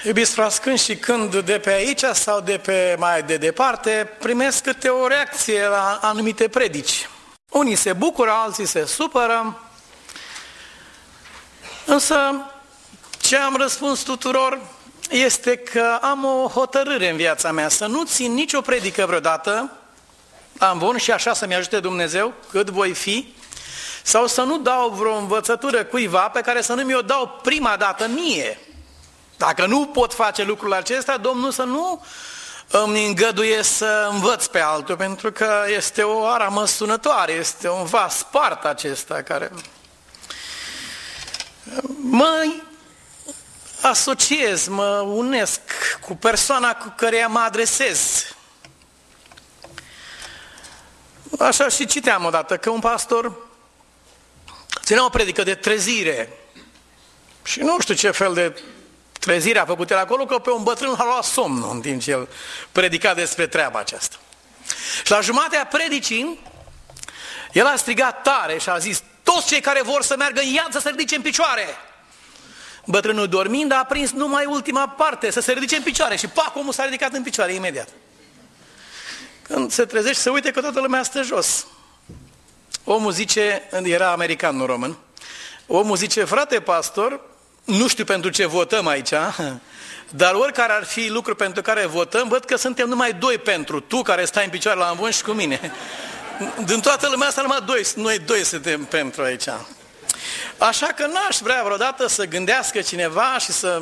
Iubiți frați, când și când de pe aici sau de pe mai de departe primesc câte o reacție la anumite predici. Unii se bucură, alții se supără, însă ce am răspuns tuturor este că am o hotărâre în viața mea, să nu țin nicio predică vreodată, am bun și așa să-mi ajute Dumnezeu cât voi fi, sau să nu dau vreo învățătură cuiva pe care să nu mi-o dau prima dată mie. Dacă nu pot face lucrul acesta, Domnul să nu îmi îngăduie să învăț pe altul, pentru că este o aramă sunătoare, este un vas spart acesta care mă asociez, mă unesc cu persoana cu care mă adresez. Așa și citeam odată că un pastor ținea o predică de trezire și nu știu ce fel de trezire a făcut el acolo, că pe un bătrân a luat somnul în timp ce el predica despre treaba aceasta. Și la jumatea predicii, el a strigat tare și a zis: toți cei care vor să meargă în iad să se ridice în picioare. Bătrânul dormind a prins numai ultima parte, să se ridice în picioare, și pac, omul s-a ridicat în picioare imediat. Când se trezește, se uite că toată lumea stă jos. Omul zice, era american, nu român, omul zice: frate pastor, nu știu pentru ce votăm aici, dar oricare ar fi lucru pentru care votăm, văd că suntem numai doi pentru, tu care stai în picioare la amvon și cu mine. Din toată lumea asta numai noi doi suntem pentru aici. Așa că n-aș vrea vreodată să gândească cineva și să...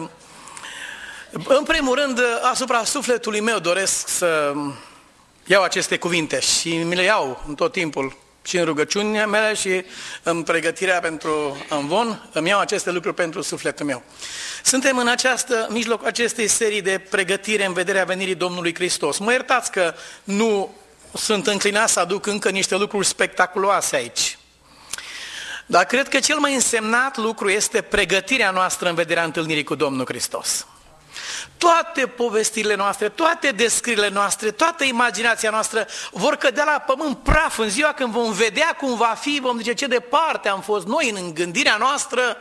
În primul rând, asupra sufletului meu doresc să iau aceste cuvinte și mi le iau în tot timpul, și în rugăciunile mele și în pregătirea pentru amvon, îmi iau aceste lucruri pentru sufletul meu. Suntem în mijlocul acestei serii de pregătire în vederea venirii Domnului Hristos. Mă iertați că nu sunt înclinat să aduc încă niște lucruri spectaculoase aici. Dar cred că cel mai însemnat lucru este pregătirea noastră în vederea întâlnirii cu Domnul Hristos. Toate povestirile noastre, toate descrierile noastre, toată imaginația noastră vor cădea la pământ praf în ziua când vom vedea cum va fi, vom zice ce departe am fost noi în gândirea noastră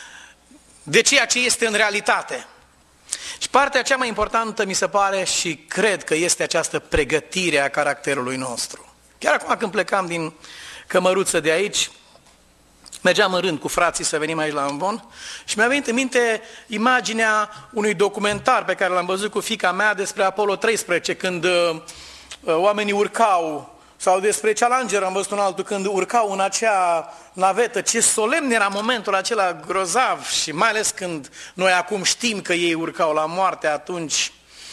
de ceea ce este în realitate. Și partea cea mai importantă mi se pare și cred că este această pregătire a caracterului nostru. Chiar acum când plecam din cămăruță de aici, mergeam în rând cu frații să venim aici la amvon și mi-a venit în minte imaginea unui documentar pe care l-am văzut cu fiica mea despre Apollo 13, când oamenii urcau, sau despre Challenger am văzut un altul când urcau în acea navetă. Ce solemn era momentul acela grozav, și mai ales când noi acum știm că ei urcau la moarte atunci.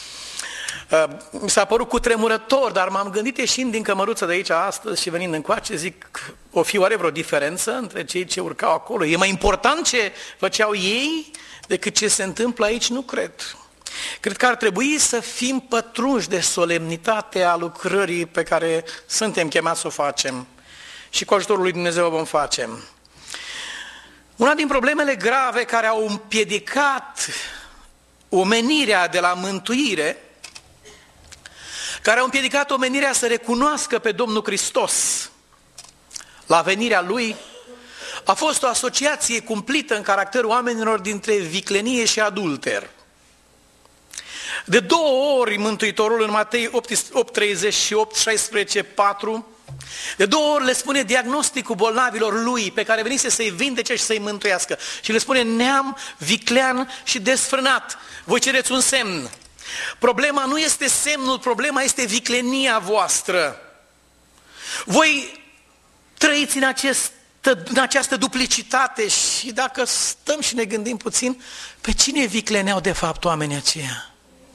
Mi s-a părut cutremurător, dar m-am gândit ieșind din cămăruță de aici astăzi și venind încoace, zic, o fi oare vreo diferență între cei ce urcau acolo? E mai important ce făceau ei decât ce se întâmplă aici? Nu cred. Cred că ar trebui să fim pătrunși de solemnitatea lucrării pe care suntem chemați să o facem și cu ajutorul lui Dumnezeu o vom face. Una din problemele grave care au împiedicat omenirea de la mântuire, care au împiedicat omenirea să recunoască pe Domnul Hristos la venirea Lui, a fost o asociație cumplită în caracterul oamenilor dintre viclenie și adulter. De 2 ori Mântuitorul în Matei 8:30 și 8:16-4, de 2 ori le spune diagnosticul bolnavilor Lui, pe care venise să-i vindece și să-i mântuiască. Și le spune: neam, viclean și desfrânat, voi cereți un semn. Problema nu este semnul, problema este viclenia voastră. Voi trăiți în această duplicitate și dacă stăm și ne gândim puțin, pe cine vicleneau de fapt oamenii aceia?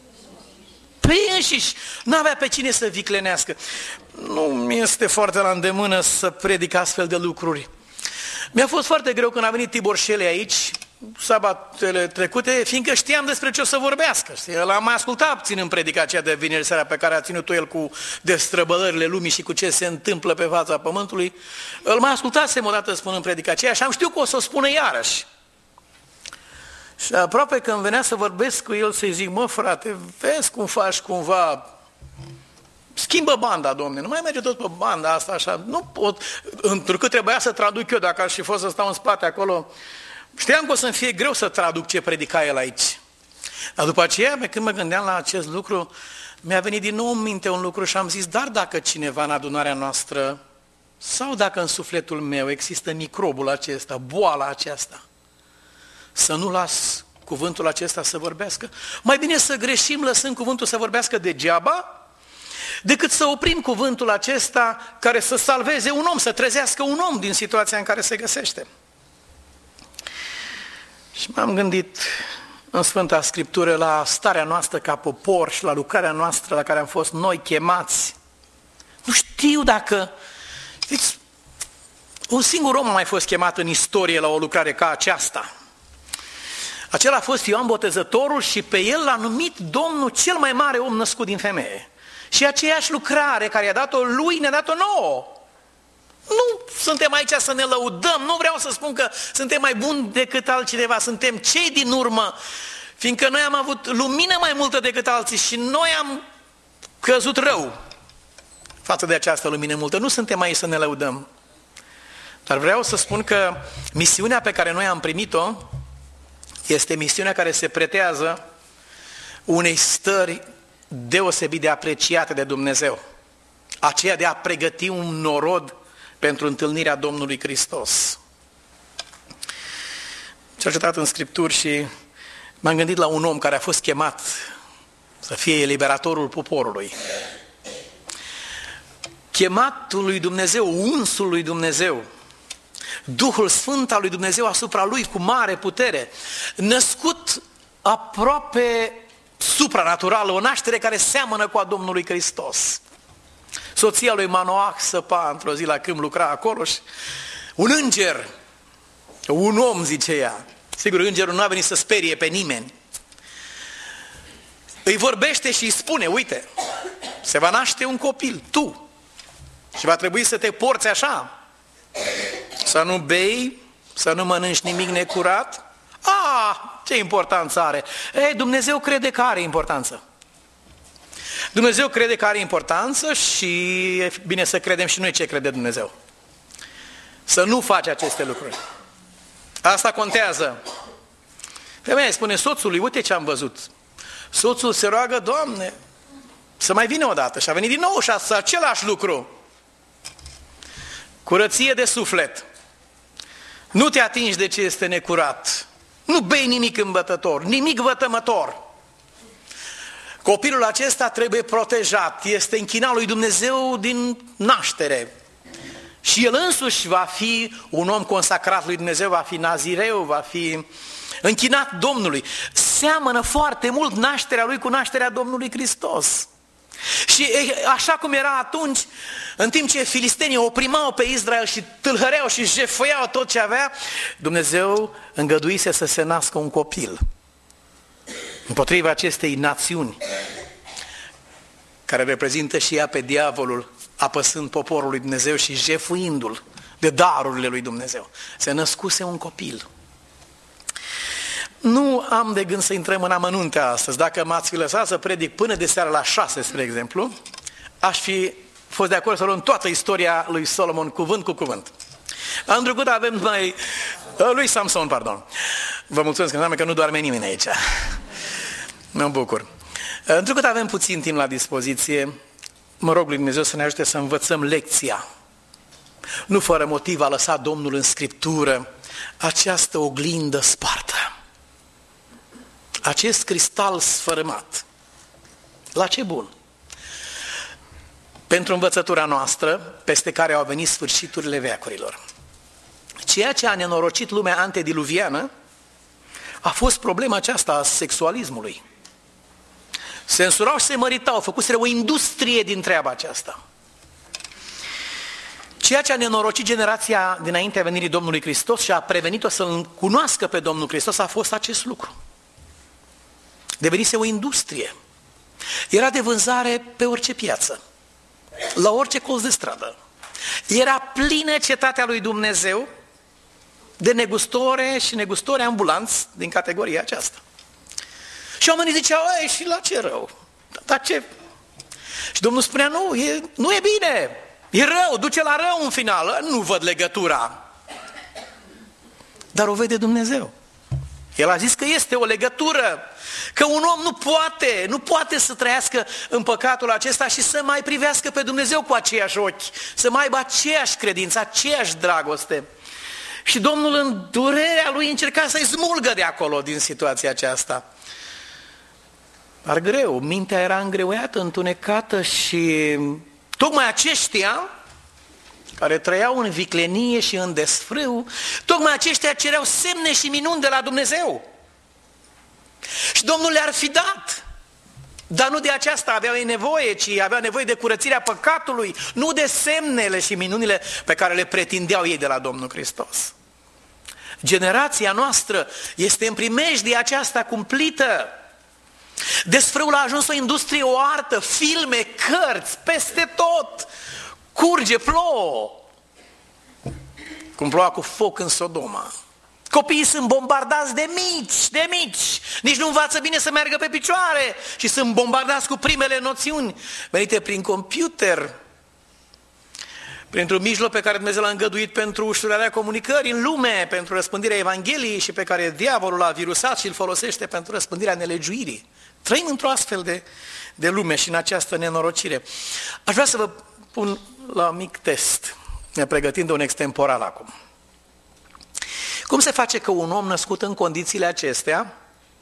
Pe ei înșiși, nu avea pe cine să viclenească. Nu mi este foarte la îndemână să predic astfel de lucruri. Mi-a fost foarte greu când a venit Tibor Șele aici, sabatele trecute, fiindcă știam despre ce o să vorbească. L-am mai ascultat ținând predica aceea de vineri seara pe care a ținut-o el cu destrăbălările lumii și cu ce se întâmplă pe fața pământului. Îl mai ascultasem odată spunând predica aceea și am știut că o să o spună iarăși. Și aproape când venea să vorbesc cu el să-i zic: mă frate, vezi cum faci cumva, schimbă banda, domne, nu mai merge tot pe banda asta așa, nu pot, întrucât trebuia să traduc eu, dacă aș fi fost să stau în spate acolo, știam că o să-mi fie greu să traduc ce predica el aici. Dar după aceea, când mă gândeam la acest lucru, mi-a venit din nou în minte un lucru și am zis, dar dacă cineva în adunarea noastră, sau dacă în sufletul meu există microbul acesta, boala aceasta, să nu las cuvântul acesta să vorbească? Mai bine să greșim lăsând cuvântul să vorbească degeaba, decât să oprim cuvântul acesta care să salveze un om, să trezească un om din situația în care se găsește. Și m-am gândit în Sfânta Scriptură la starea noastră ca popor și la lucrarea noastră la care am fost noi chemați. Nu știu dacă... Știți, un singur om a mai fost chemat în istorie la o lucrare ca aceasta. Acela a fost Ioan Botezătorul și pe el l-a numit Domnul cel mai mare om născut din femeie. Și aceeași lucrare care i-a dat-o lui, ne-a dat-o nouă. Nu suntem aici să ne lăudăm, nu vreau să spun că suntem mai buni decât altcineva, suntem cei din urmă, fiindcă noi am avut lumină mai multă decât alții și noi am căzut rău față de această lumină multă. Nu suntem aici să ne lăudăm. Dar vreau să spun că misiunea pe care noi am primit-o este misiunea care se pretează unei stări deosebit de apreciate de Dumnezeu. Aceea de a pregăti un norod pentru întâlnirea Domnului Hristos. Cercetat în Scripturi și m-am gândit la un om care a fost chemat să fie eliberatorul poporului. Chematul lui Dumnezeu, unsul lui Dumnezeu, Duhul Sfânt al lui Dumnezeu asupra lui cu mare putere, născut aproape supranatural, o naștere care seamănă cu a Domnului Hristos. Soția lui Manoah săpa într-o zi la câmp, lucra acolo și un înger, un om, zice ea, sigur îngerul nu a venit să sperie pe nimeni, îi vorbește și îi spune, uite, se va naște un copil, tu, și va trebui să te porți așa, să nu bei, să nu mănânci nimic necurat. Ce importanță are? Ei, Dumnezeu crede că are importanță. Dumnezeu crede că are importanță și e bine să credem și noi ce crede Dumnezeu. Să nu faci aceste lucruri. Asta contează. Femeia îi spune soțului, uite ce am văzut. Soțul se roagă, Doamne, să mai vină odată. Și a venit din nou și același lucru. Curăție de suflet. Nu te atingi de ce este necurat. Nu bei nimic îmbătător, nimic vătămător. Copilul acesta trebuie protejat, este închinat lui Dumnezeu din naștere. Și el însuși va fi un om consacrat lui Dumnezeu, va fi nazireu, va fi închinat Domnului. Seamănă foarte mult nașterea lui cu nașterea Domnului Hristos. Și așa cum era atunci, în timp ce filistenii oprimau pe Israel și tâlhăreau și jefuiau tot ce avea, Dumnezeu îngăduise să se nască un copil împotriva acestei națiuni care reprezintă și ea pe diavolul, apăsând poporul lui Dumnezeu și jefuindu-l de darurile lui Dumnezeu. Se născuse un copil. Nu am de gând să intrăm în amănunte astăzi. Dacă m-ați fi lăsat să predic până de seara la 6, spre exemplu, aș fi fost de acord să luăm toată istoria lui Solomon, cuvânt cu cuvânt. Anul trecut avem lui Samson, pardon. Vă mulțumesc, că înseamnă că nu doarme nimeni aici. Mă bucur. Anul trecut avem puțin timp la dispoziție. Mă rog lui Dumnezeu să ne ajute să învățăm lecția. Nu fără motiv a lăsat Domnul în Scriptură această oglindă spartă. Acest cristal sfărâmat. La ce bun? Pentru învățătura noastră, peste care au venit sfârșiturile veacurilor. Ceea ce a nenorocit lumea antediluviană a fost problema aceasta a sexualismului. Se însurau și se măritau, făcuseră o industrie din treaba aceasta. Ceea ce a nenorocit generația dinaintea venirii Domnului Hristos și a prevenit-o să-L cunoască pe Domnul Hristos a fost acest lucru. Devenise o industrie. Era de vânzare pe orice piață, la orice colț de stradă. Era plină cetatea lui Dumnezeu de negustore și negustori ambulanți din categoria aceasta. Și oamenii ziceau, și la ce rău? Dar ce? Și Domnul spunea, nu e bine, e rău, duce la rău în final. Nu văd legătura. Dar o vede Dumnezeu. El a zis că este o legătură, că un om nu poate să trăiască în păcatul acesta și să mai privească pe Dumnezeu cu aceiași ochi, să mai aibă aceeași credință, aceeași dragoste. Și Domnul în durerea lui încerca să-i smulgă de acolo, din situația aceasta. Dar greu, mintea era îngreuiată, întunecată și tocmai aceștia care trăiau în viclenie și în desfrâu, tocmai aceștia cereau semne și minuni de la Dumnezeu. Și Domnul le-ar fi dat, dar nu de aceasta aveau ei nevoie, ci aveau nevoie de curățirea păcatului, nu de semnele și minunile pe care le pretindeau ei de la Domnul Hristos. Generația noastră este în primejdie aceasta cumplită. Desfrâul a ajuns o industrie, o artă, filme, cărți, peste tot. Curge, plouă, cum ploua cu foc în Sodoma. Copiii sunt bombardați de mici, nici nu învață bine să meargă pe picioare și sunt bombardați cu primele noțiuni venite prin computer, printr-un mijloc pe care Dumnezeu l-a îngăduit pentru ușurarea comunicării în lume, pentru răspândirea Evangheliei și pe care diavolul a virusat și îl folosește pentru răspândirea nelegiuirii. Trăim într-o astfel de lume și în această nenorocire. Aș vrea să vă pun la un mic test, ne pregătim de un extemporal acum. Cum se face că un om născut în condițiile acestea,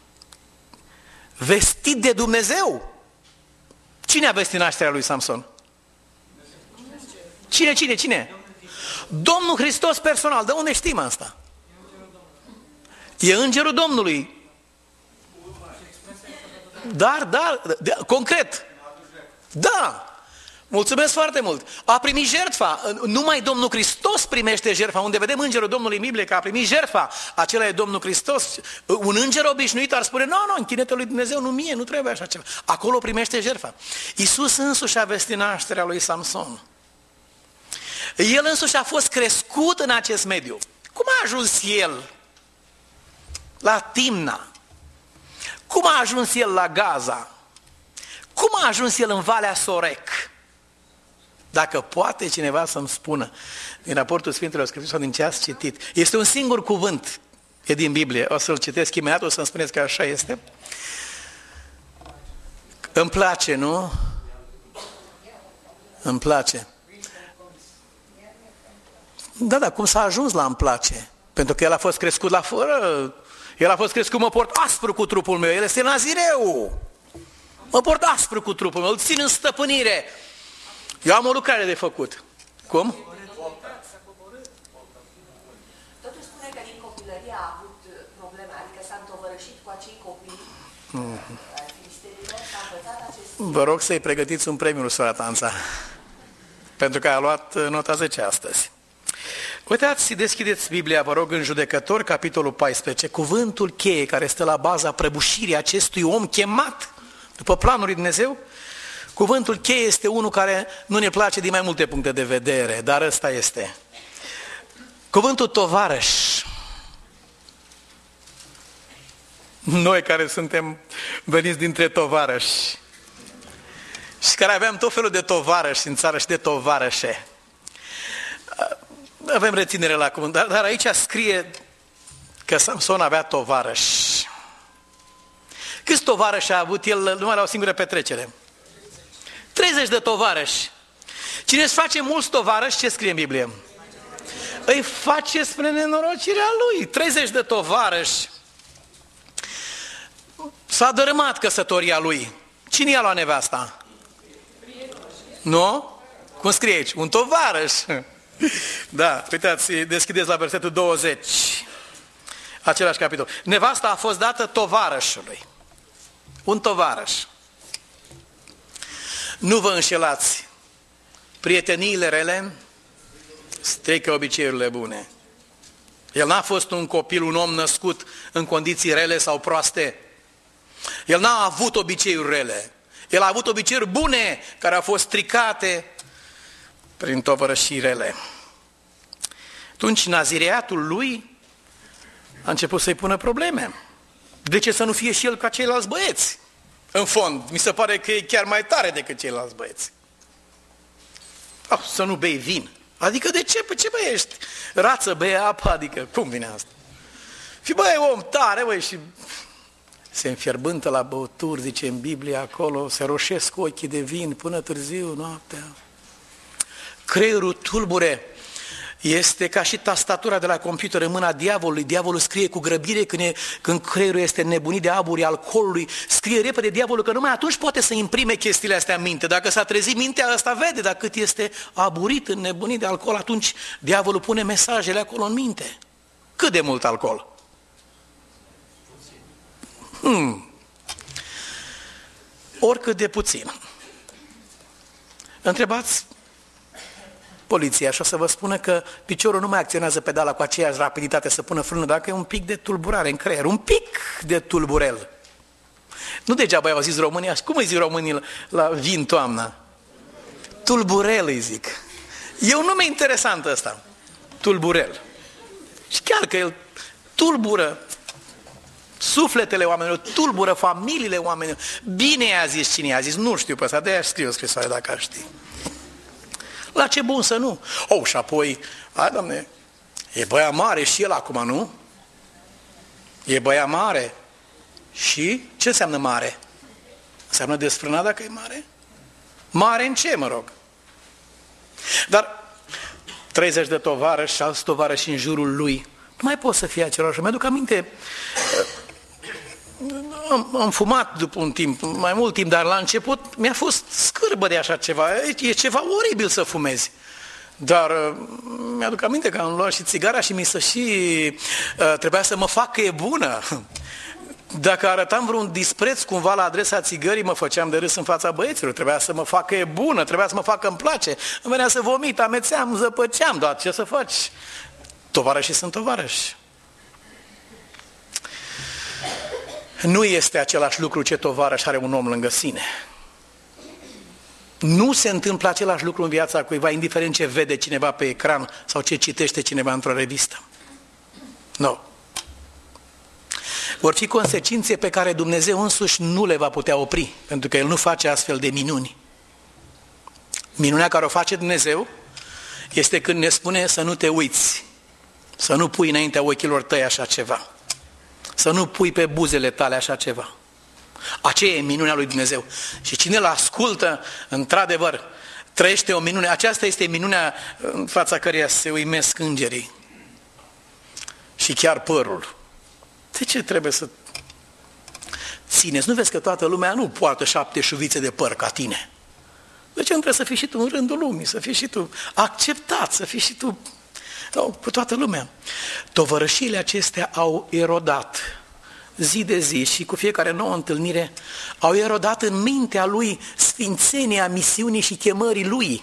vestit de Dumnezeu? Cine a vestit nașterea lui Samson? Cine? Domnul Hristos personal. De unde știm asta? E îngerul Domnului. Dar, concret. Da. Mulțumesc foarte mult. A primit jertfa. Numai Domnul Hristos primește jertfa. Unde vedem îngerul Domnului în Biblie că a primit jertfa, acela e Domnul Hristos. Un înger obișnuit ar spune, nu, închinete lui Dumnezeu, nu mie, nu trebuie așa ceva. Acolo primește jertfa. Iisus însuși a vestit nașterea lui Samson. El însuși a fost crescut în acest mediu. Cum a ajuns el la Timna? Cum a ajuns el la Gaza? Cum a ajuns el în Valea Sorec? Dacă poate cineva să-mi spună din raportul Sfintelor Scripturi sau din ce ați citit, este un singur cuvânt, e din Biblie, o să-l citesc imediat, o să-mi spuneți că așa este. Îmi place, nu? Îmi place. Da, cum s-a ajuns la îmi place? Pentru că el a fost crescut la fără, el a fost crescut, mă port aspru cu trupul meu, el este nazireu. Mă port aspru cu trupul meu, îl țin în stăpânire. Eu am o lucrare de făcut. Cum? Totuși spune că din copilărie a avut probleme, adică s-a întovărășit cu acei copii. Vă rog să-i pregătiți un premiu, sora Tanța, pentru că a luat nota 10 astăzi. Uitați, deschideți Biblia, vă rog, în Judecători, capitolul 14, cuvântul cheie care stă la baza prăbușirii acestui om chemat după planul lui Dumnezeu. Cuvântul cheie este unul care nu ne place din mai multe puncte de vedere, dar ăsta este. Cuvântul tovarăș. Noi care suntem veniți dintre tovarăși și care aveam tot felul de tovarăși în țară și de tovarășe. Avem reținere la cuvânt, dar aici scrie că Samson avea tovarăși. Câți tovarăși a avut el numai la o singură petrecere? 30 de tovarăși. Cine își face mulți tovarăși, ce scrie în Biblie? Îi face spre nenorocirea lui. 30 de tovarăși. S-a dărâmat căsătoria lui. Cine i-a luat nevasta? Nu? Cum scrie aici? Un tovarăș. Da, uitați, deschideți la versetul 20. Același capitol. Nevasta a fost dată tovarășului. Un tovarăș. Nu vă înșelați. Prieteniile rele strică obiceiurile bune. El n-a fost un copil, un om născut în condiții rele sau proaste. El n-a avut obiceiuri rele. El a avut obiceiuri bune care au fost stricate prin tovărășii rele. Atunci nazireatul lui a început să-i pună probleme. De ce să nu fie și el ca ceilalți băieți? În fond, mi se pare că e chiar mai tare decât ceilalți băieți. Să nu bei vin. Adică de ce? Pe ce băiești? Rață, bei apă, adică cum vine asta? Și băi, om tare, băi, și se înfierbântă la băuturi, zice în Biblie acolo, se roșesc ochii de vin până târziu, noaptea. Creierul tulbure este ca și tastatura de la computer în mâna diavolului. Diavolul scrie cu grăbire când creierul este nebunit de aburii alcoolului. Scrie repede diavolul că numai atunci poate să imprime chestiile astea în minte. Dacă s-a trezit mintea, ăsta vede, dar cât este aburit, înnebunit de alcool, atunci diavolul pune mesajele acolo în minte. Cât de mult alcool? Oricât de puțin. Întrebați poliția și o să vă spună că piciorul nu mai acționează pedala cu aceeași rapiditate să pună frână dacă e un pic de tulburare în creier, un pic de tulburel. Nu degeaba i-au zis românii, cum îi zic românii la vin toamna? Tulburel îi zic. E un nume interesant ăsta, tulburel. Și chiar că el tulbură sufletele oamenilor, tulbură familiile oamenilor. Bine i-a zis cine i-a zis, nu știu pe ăsta, de-aia scriu o scrisoare dacă ar ști. La ce bun să nu? Și apoi, Doamne, e băiat mare și el acum, nu? E băiat mare. Și ce înseamnă mare? Înseamnă desfrânat dacă e mare? Mare în ce, mă rog? Dar 30 de tovarăși și alți tovarăși în jurul lui, nu mai pot să fie același. Mi-aduc aminte, am fumat după un timp, mai mult timp, dar la început mi-a fost scârbă de așa ceva. E ceva oribil să fumezi. Dar mi-aduc aminte că am luat și țigara și trebuia să mă fac că e bună. Dacă arătam vreun dispreț cumva la adresa țigării, mă făceam de râs în fața băieților. Trebuia să mă fac că e bună, trebuia să mă fac că îmi place. Îmi venea să vomit, amețeam, zăpăceam, dar ce să faci? Tovarășii sunt tovarăși. Nu este același lucru ce tovarăș are un om lângă sine. Nu se întâmplă același lucru în viața cuiva, indiferent ce vede cineva pe ecran sau ce citește cineva într-o revistă. Nu. Vor fi consecințe pe care Dumnezeu însuși nu le va putea opri, pentru că El nu face astfel de minuni. Minunea care o face Dumnezeu este când ne spune să nu te uiți, să nu pui înaintea ochilor tăi așa ceva, să nu pui pe buzele tale așa ceva. Aceea e minunea lui Dumnezeu. Și cine îl ascultă, într-adevăr, trăiește o minune. Aceasta este minunea în fața căreia se uimesc îngerii. Și chiar părul. De ce trebuie să țineți? Nu vezi că toată lumea nu poartă 7 șuvițe de păr ca tine? De ce nu trebuie să fii și tu în rândul lumii, să fii și tu acceptat, să fii și tu cu toată lumea? Tovărășiile acestea au erodat zi de zi și cu fiecare nouă întâlnire, au erodat în mintea lui sfințenia misiunii și chemării lui.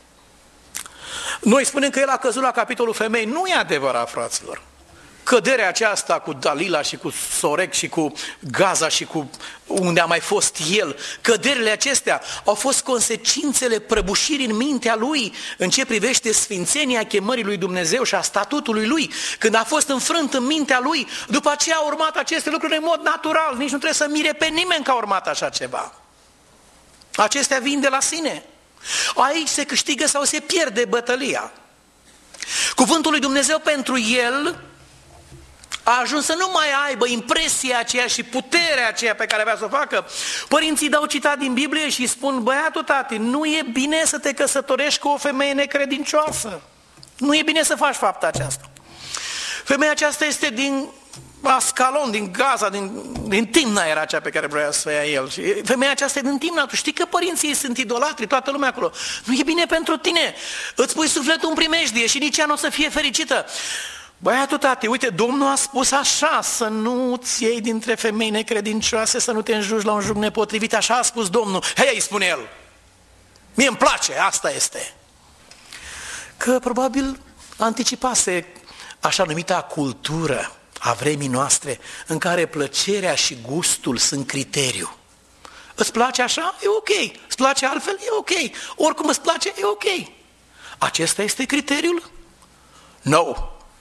Noi spunem că el a căzut la capitolul femei. Nu e adevărat, fraților. Căderea aceasta cu Dalila și cu Sorec și cu Gaza și cu unde a mai fost el, căderile acestea au fost consecințele prăbușirii în mintea lui în ce privește sfințenia chemării lui Dumnezeu și a statutului lui. Când a fost înfrânt în mintea lui, după aceea au urmat aceste lucruri în mod natural. Nici nu trebuie să mire pe nimeni că a urmat așa ceva. Acestea vin de la sine. Aici se câștigă sau se pierde bătălia. Cuvântul lui Dumnezeu pentru el a ajuns să nu mai aibă impresia aceea și puterea aceea pe care avea să o facă. Părinții dau citat din Biblie și spun: băiatul tati, nu e bine să te căsătorești cu o femeie necredincioasă. Nu e bine să faci fapta aceasta. Femeia aceasta este din Ascalon, din Gaza, din Timna era cea pe care vrea să o ia el. Și femeia aceasta e din Timna. Tu știi că părinții ei sunt idolatri, toată lumea acolo. Nu e bine pentru tine. Îți pui sufletul în primejdie și nici ea nu o să fie fericită. Băiatul tati, uite, Domnul a spus așa, să nu-ți iei dintre femei necredincioase, să nu te înjugi la un juc nepotrivit, așa a spus Domnul. Hei, îi spune el, mie îmi place, asta este. Că probabil anticipase așa numita cultură a vremii noastre, în care plăcerea și gustul sunt criteriu. Îți place așa? E ok. Îți place altfel? E ok. Oricum îți place? E ok. Acesta este criteriul? No.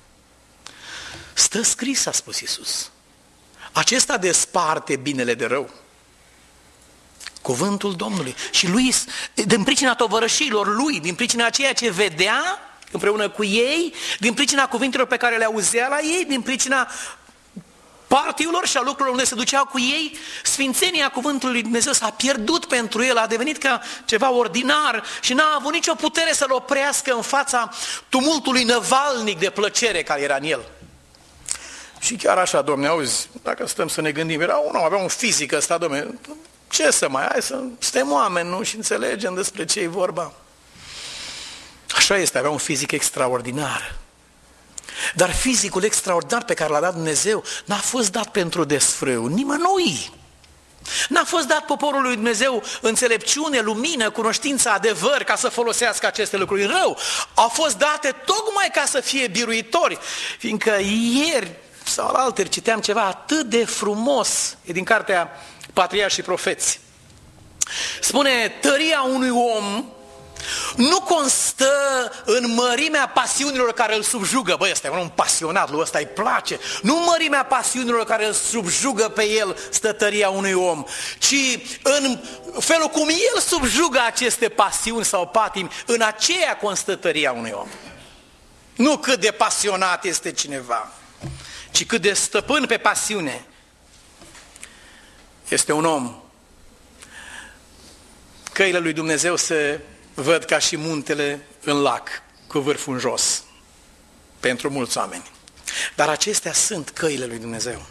Stă scris, a spus Iisus. Acesta desparte binele de rău. Cuvântul Domnului. Și lui, din pricina tovărășilor lui, din pricina ceea ce vedea împreună cu ei, din pricina cuvintelor pe care le auzea la ei, din pricina partiul lor și a lucrurilor unde se duceau cu ei, sfințenia cuvântului lui Dumnezeu s-a pierdut pentru el, a devenit ca ceva ordinar și n-a avut nicio putere să-l oprească în fața tumultului năvalnic de plăcere care era în el. Și chiar așa, Domne, auzi, dacă stăm să ne gândim, avea un fizic ăsta, Domne, ce să mai, hai să suntem oameni, nu? Și înțelegem despre ce e vorba. Așa este, avea un fizic extraordinar. Dar fizicul extraordinar pe care l-a dat Dumnezeu n-a fost dat pentru desfrâu, nimănui. N-a fost dat poporului lui Dumnezeu înțelepciune, lumină, cunoștință, adevăr ca să folosească aceste lucruri în rău. Au fost date tocmai ca să fie biruitori, fiindcă ieri sau alaltăieri citeam ceva atât de frumos, e din cartea Patriarhi și Profeți. Spune, tăria unui om nu constă în mărimea pasiunilor care îl subjugă. Băi, ăsta e un pasionat, lui ăsta îi place. Nu mărimea pasiunilor care îl subjugă pe el stă tăria unui om, ci în felul cum el subjugă aceste pasiuni sau patimi, în aceea constă tăria unui om. Nu cât de pasionat este cineva, ci cât de stăpân pe pasiune este un om. Căile lui Dumnezeu se văd ca și muntele în lac, cu vârful în jos, pentru mulți oameni. Dar acestea sunt căile lui Dumnezeu.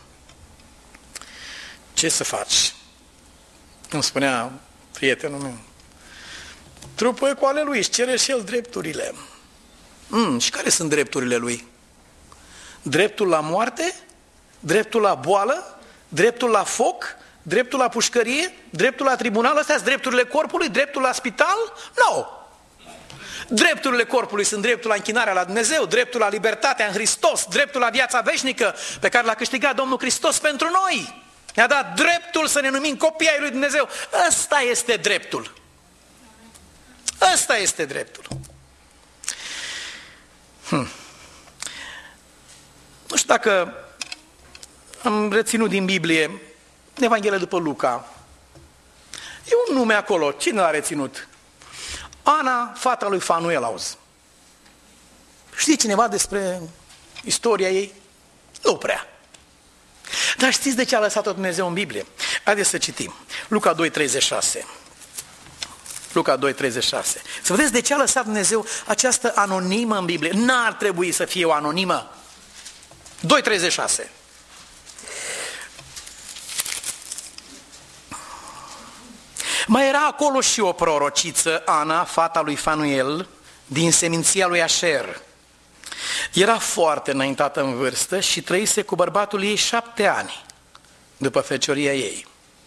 Ce să faci? Îmi spunea prietenul meu, trupul e cu ale lui, își cere și el drepturile. Și care sunt drepturile lui? Dreptul la moarte? Dreptul la boală? Dreptul la foc? Dreptul la pușcărie? Dreptul la tribunal? Astea sunt drepturile corpului? Dreptul la spital? Nu! Drepturile corpului sunt dreptul la închinarea la Dumnezeu, dreptul la libertatea în Hristos, dreptul la viața veșnică pe care l-a câștigat Domnul Hristos pentru noi. Ne-a dat dreptul să ne numim copii ai lui Dumnezeu. Ăsta este dreptul. Ăsta este dreptul. Nu știu dacă am reținut din Biblie Evanghelia după Luca. E un nume acolo. Cine l-a reținut? Ana, fata lui Fanuel, auzi. Știi cineva despre istoria ei? Nu prea. Dar știți de ce a lăsat-o Dumnezeu în Biblie? Haideți să citim. Luca 2:36. Luca 2:36. Să vedeți de ce a lăsat Dumnezeu această anonimă în Biblie. N-ar trebui să fie o anonimă. 2:36. Mai era acolo și o prorociță, Ana, fata lui Fanuel, din seminția lui Așer. Era foarte înaintată în vârstă și trăise cu bărbatul ei 7 ani după fecioria ei.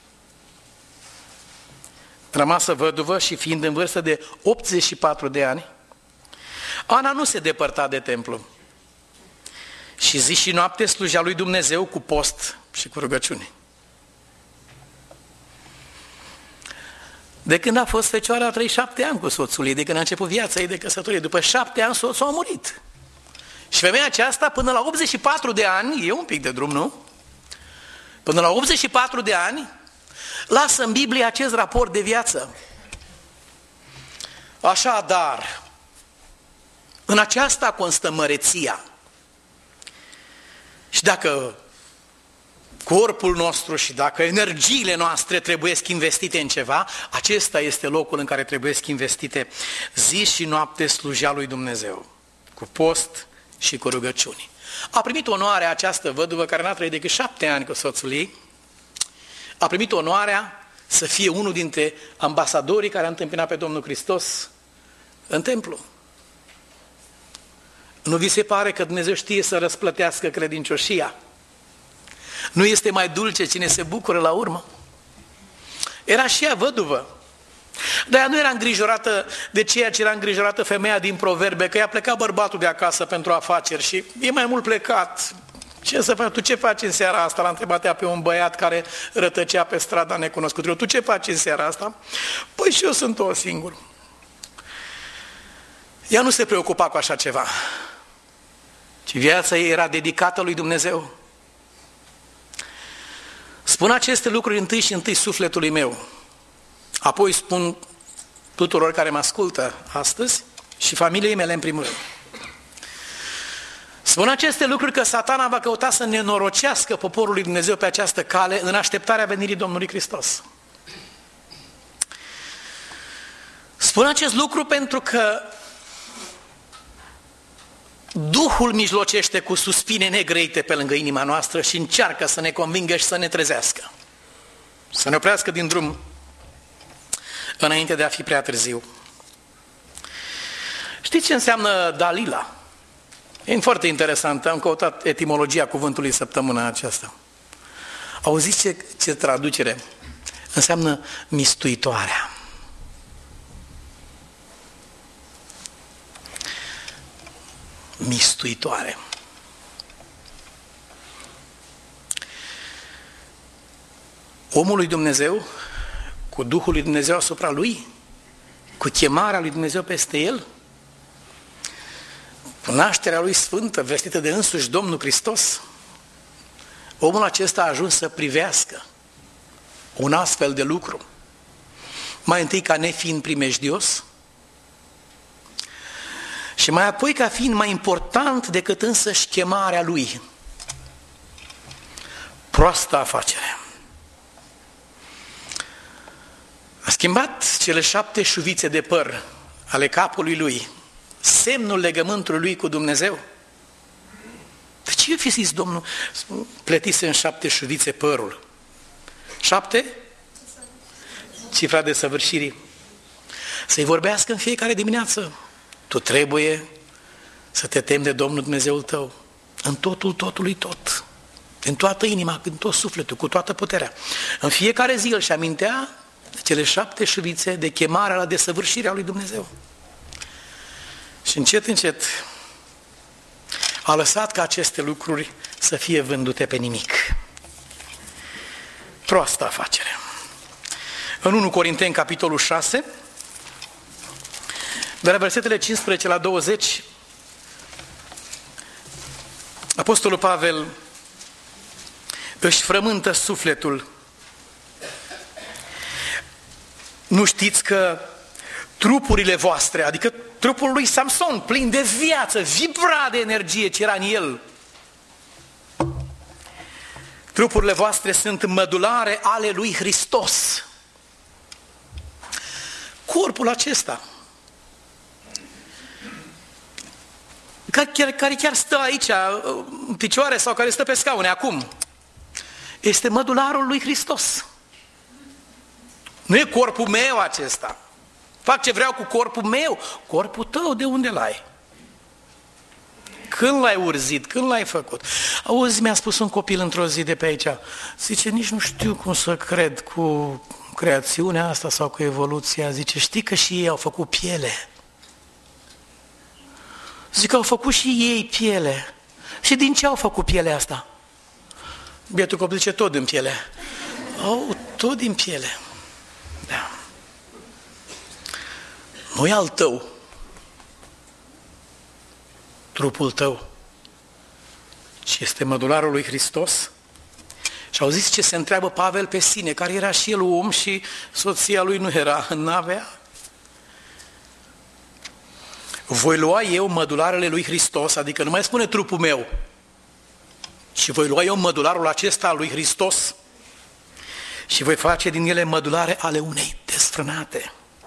Rămasă văduvă și fiind în vârstă de 84 de ani, Ana nu se depărta de templu și zi și noapte slujea lui Dumnezeu cu post și cu rugăciune. De când a fost fecioară, a trăit 7 ani cu soțul ei, de când a început viața ei de căsătorie. După 7 ani, soțul a murit. Și femeia aceasta, până la 84 de ani, e un pic de drum, nu? Până la 84 de ani, lasă în Biblie acest raport de viață. Așadar, în aceasta constă măreția. Și dacă corpul nostru și dacă energiile noastre trebuie investite în ceva, acesta este locul în care trebuie investite. Zi și noapte slujea lui Dumnezeu, cu post și cu rugăciuni. A primit onoarea această văduvă care n-a trăit decât 7 ani cu soțul ei, a primit onoarea să fie unul dintre ambasadorii care a întâmpinat pe Domnul Hristos în templu. Nu vi se pare că Dumnezeu știe să răsplătească credincioșia? Nu este mai dulce cine se bucură la urmă? Era și ea văduvă. Dar ea nu era îngrijorată de ceea ce era îngrijorată femeia din Proverbe, că i-a plecat bărbatul de acasă pentru afaceri și e mai mult plecat. Ce să faci? Tu ce faci în seara asta? L-a întrebat ea pe un băiat care rătăcea pe strada necunoscută. Tu ce faci în seara asta? Păi și eu sunt o singur. Ea nu se preocupa cu așa ceva, ci viața ei era dedicată lui Dumnezeu. Spun aceste lucruri întâi și întâi sufletului meu. Apoi spun tuturor care mă ascultă astăzi și familiei mele în primul rând. Spun aceste lucruri că Satana va căuta să nenorocească poporul lui Dumnezeu pe această cale în așteptarea venirii Domnului Hristos. Spun acest lucru pentru că Duhul mijlocește cu suspine negrăite pe lângă inima noastră și încearcă să ne convingă și să ne trezească. Să ne oprească din drum înainte de a fi prea târziu. Știți ce înseamnă Dalila? E foarte interesant, am căutat etimologia cuvântului săptămâna aceasta. Auziți ce traducere? Înseamnă mistuitoarea. Mistuitoare. Omul lui Dumnezeu, cu Duhul lui Dumnezeu asupra lui, cu chemarea lui Dumnezeu peste el, cu nașterea lui sfântă, vestită de însuși Domnul Hristos, omul acesta a ajuns să privească un astfel de lucru. Mai întâi ca nefiind primejdios și mai apoi ca fiind mai important decât însăși chemarea lui. Proastă afacere. A schimbat cele 7 șuvițe de păr ale capului lui, semnul legământului lui cu Dumnezeu. De ce fi zis Domnul, plătise în 7 șuvițe părul? 7? Cifra de săvârșirii. Să-i vorbească în fiecare dimineață. Tu trebuie să te temi de Domnul Dumnezeul tău, în totul totului tot, în toată inima, în tot sufletul, cu toată puterea. În fiecare zi îl și amintea de cele 7 șuvițe de chemarea la desăvârșirea lui Dumnezeu. Și încet, încet a lăsat ca aceste lucruri să fie vândute pe nimic. Proastă afacere. În 1 Corinteni, capitolul 6, de la versetele 15 la 20, Apostolul Pavel își frământă sufletul. Nu știți că trupurile voastre, adică trupul lui Samson, plin de viață, vibra de energie ce era în el, trupurile voastre sunt mădulare ale lui Hristos. Corpul acesta, care chiar stă aici, în picioare sau care stă pe scaune acum, este mădularul lui Hristos. Nu e corpul meu acesta. Fac ce vreau cu corpul meu. Corpul tău de unde l-ai? Când l-ai urzit? Când l-ai făcut? Auzi, mi-a spus un copil într-o zi de pe aici, zice, nici nu știu cum să cred cu creațiunea asta sau cu evoluția. Zice, știi că și ei au făcut piele? Zic că au făcut și ei piele. Și din ce au făcut pielea asta? Bietul copil zice, tot din piele. Tot din piele. Da. Nu e al tău, trupul tău, ci este mădularul lui Hristos. Și au zis ce se întreabă Pavel pe sine, care era și el om și soția lui nu era, n-avea. Voi lua eu mădularele lui Hristos, adică nu mai spune trupul meu, ci voi lua eu mădularul acesta al lui Hristos și voi face din ele mădulare ale unei desfrânate.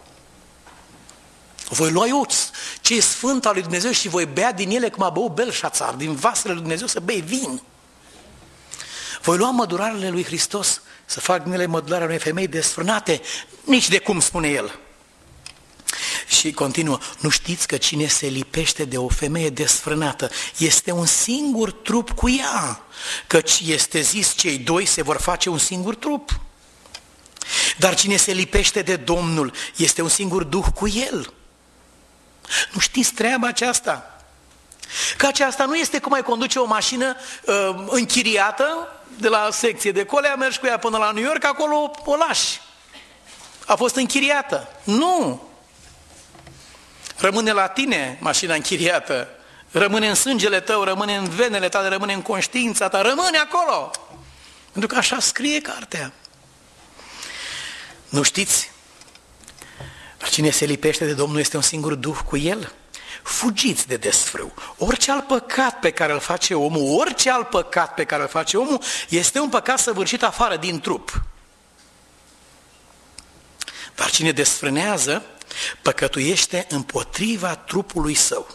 Voi lua eu ce e sfânt al lui Dumnezeu și voi bea din ele cum a băut Belșațar, din vasele lui Dumnezeu să bei vin. Voi lua mădularele lui Hristos să fac din ele mădularea unei femei desfrânate, nici de cum spune el. Și continuă, nu știți că cine se lipește de o femeie desfrânată este un singur trup cu ea, căci este zis cei doi se vor face un singur trup. Dar cine se lipește de Domnul este un singur duh cu el. Nu știți treaba aceasta? Că aceasta nu este cum ai conduce o mașină închiriată de la secție de colea, mergi cu ea până la New York, acolo o lași. A fost închiriată. Nu! Rămâne la tine mașina închiriată, rămâne în sângele tău, rămâne în venele tale, rămâne în conștiința ta, rămâne acolo. Pentru că așa scrie cartea. Nu știți? Dar cine se lipește de Domnul este un singur duh cu el. fugiți de desfrâu. Orice alt păcat pe care îl face omul, este un păcat săvârșit afară din trup. Dar cine desfrânează, păcătuiește împotriva trupului său.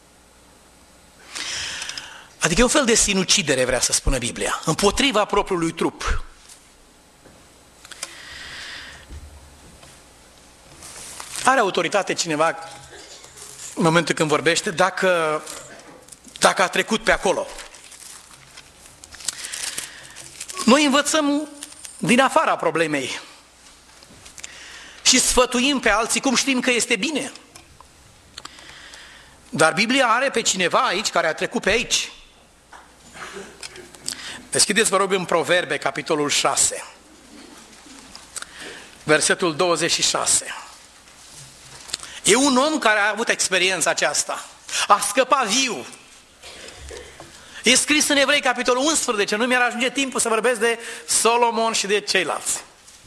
Adică e un fel de sinucidere, vrea să spună Biblia, împotriva propriului trup. Are autoritate cineva în momentul când vorbește dacă a trecut pe acolo. Noi învățăm din afara problemei și sfătuim pe alții cum știm că este bine. Dar Biblia are pe cineva aici care a trecut pe aici. Deschideți, vă rog, în Proverbe, capitolul 6, versetul 26. E un om care a avut experiența aceasta. A scăpat viu. E scris în Evrei, capitolul 11, nu mi-ar ajunge timpul să vorbesc de Solomon și de ceilalți.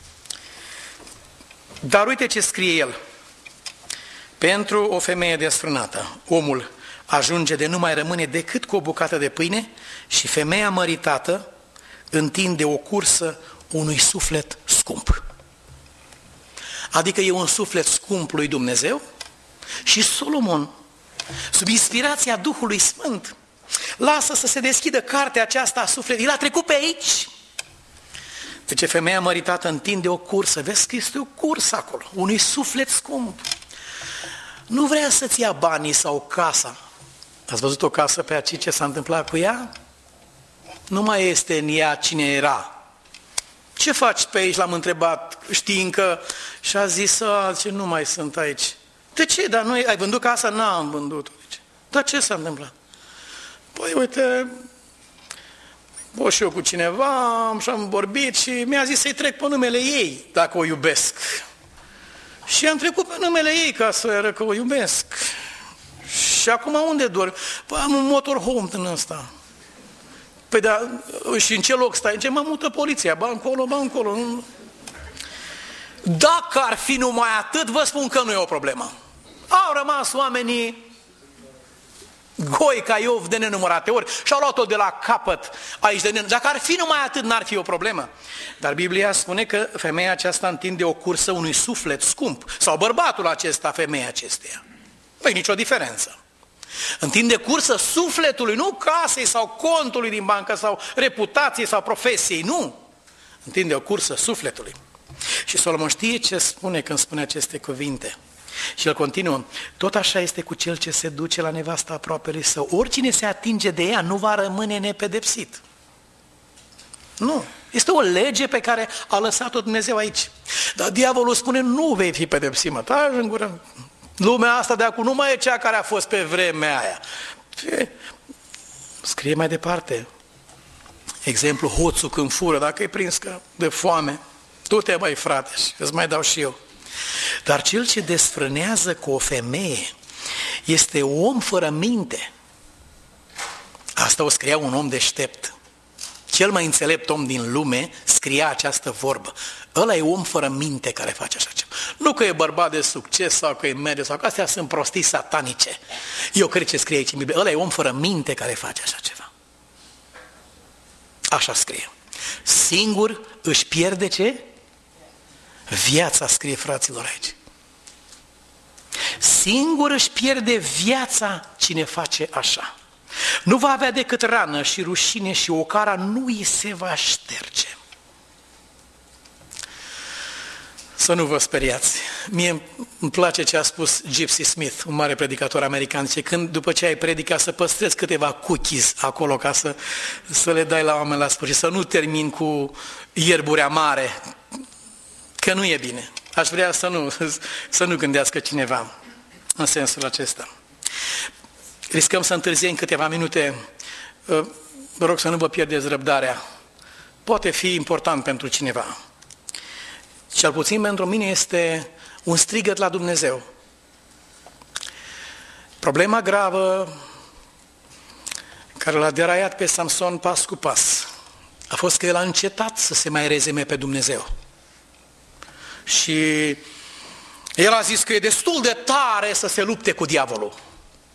Dar uite ce scrie el. Pentru o femeie desfrânată, omul ajunge de nu mai rămâne decât cu o bucată de pâine și femeia măritată întinde o cursă unui suflet scump. Adică e un suflet scump lui Dumnezeu și Solomon, sub inspirația Duhului Sfânt, lasă să se deschidă cartea aceasta a sufletului. El a trecut pe aici. Deci femeia măritată întinde o cursă, vezi că este o cursă acolo, unui suflet scump. Nu vrea să-ți ia banii sau casa. Ați văzut o casă pe aici, ce s-a întâmplat cu ea? Nu mai este în ea cine era. Ce faci pe aici? L-am întrebat, știind că... Și a zis, ce nu mai sunt aici. De ce? Dar nu ai vândut casa? N-am vândut-o. Dar ce s-a întâmplat? Păi, uite, și eu cu cineva și am vorbit și mi-a zis să-i trec pe numele ei, dacă o iubesc. Și am trecut pe numele ei ca să arăt că o iubesc. Și acum unde dorm? Păi am un motorhome în ăsta. Păi da, și în ce loc stai? Ce mă mută poliția? Ba încolo. Dacă ar fi numai atât, vă spun că nu e o problemă. Au rămas oamenii goi ca Iov de nenumărate ori și au luat-o de la capăt aici de Dacă ar fi numai atât, n-ar fi o problemă. Dar Biblia spune că femeia aceasta întinde o cursă unui suflet scump. Sau bărbatul acesta, femeia acesteia. Păi nicio diferență. Întinde cursă sufletului, nu casei sau contului din bancă sau reputației sau profesiei, nu. Întinde o cursă sufletului. Și Solomon știe ce spune când spune aceste cuvinte. Și el continuă, tot așa este cu cel ce se duce la nevasta aproapelui său. Oricine se atinge de ea nu va rămâne nepedepsit. Nu. Este o lege pe care a lăsat-o Dumnezeu aici. Dar diavolul spune, nu vei fi pedepsit, mă, taci în gură. Lumea asta de acum nu mai e cea care a fost pe vremea aia. Scrie mai departe. Exemplu, hoțul când fură, dacă e prins de foame, du-te, băi, frate, și îți mai dau și eu. Dar cel ce desfrânează cu o femeie este om fără minte. Asta o scria un om deștept. Cel mai înțelept om din lume scria această vorbă. Ăla e om fără minte care face așa ceva. Nu că e bărbat de succes sau că e mediu sau că astea sunt prostii satanice. Eu cred ce scrie aici în Biblie. Ăla e om fără minte care face așa ceva. Așa scrie. Singur își pierde ce? Viața, scrie fraților aici. Singur își pierde viața cine face așa. Nu va avea decât rană și rușine și ocara nu îi se va șterge. Să nu vă speriați. Mie îmi place ce a spus Gypsy Smith, un mare predicator american, zice, când după ce ai predicat să păstrezi câteva cookies acolo ca să le dai la oameni la sfârșit, să nu termin cu ierburi amare, că nu e bine. Aș vrea să nu gândească cineva în sensul acesta. Riscăm să întârziem câteva minute. Vă rog să nu vă pierdeți răbdarea. Poate fi important pentru cineva. Cel puțin pentru mine este un strigăt la Dumnezeu. Problema gravă care l-a deraiat pe Samson pas cu pas a fost că el a încetat să se mai rezeme pe Dumnezeu. Și el a zis că e destul de tare să se lupte cu diavolul.